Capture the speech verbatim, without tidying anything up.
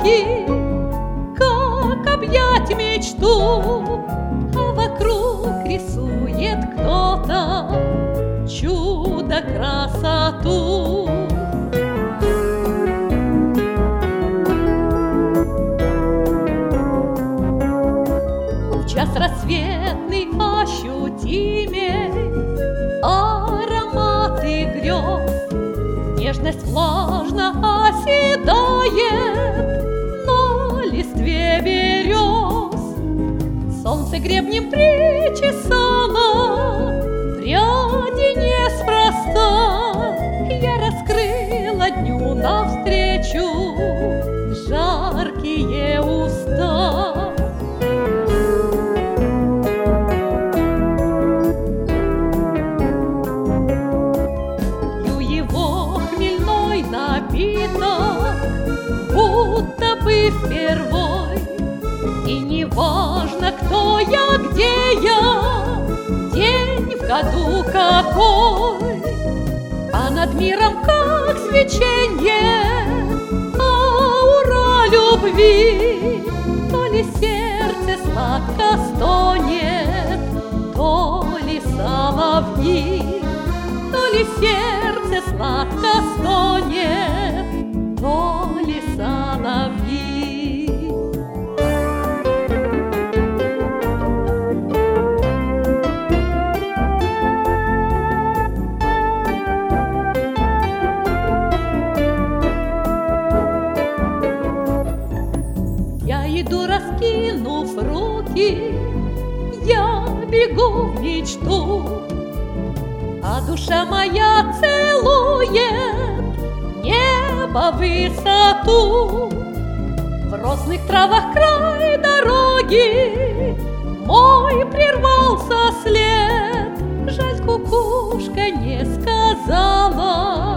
дороги, как объять мечту, а вокруг рисует кто-то чудо-красоту. В час рассветный ощутимей ароматы грез, нежность влажно оседает на листве берез. Солнце гребнем причесало пряди неспроста, я раскрыла дню навстречу жаркие уста. Пью его хмельной напиток, будто бы впервой, и не важно, кто я, где я, день в году какой, а над миром как свечение аура любви. То ли сердце сладко стонет, то ли соловьи, то ли сердце сладко стонет, то ли соловьи. Иду, раскинув руки, я бегу в мечту, а душа моя целует небо высоту. В розных травах край дороги мой прервался след, жаль, кукушка не сказала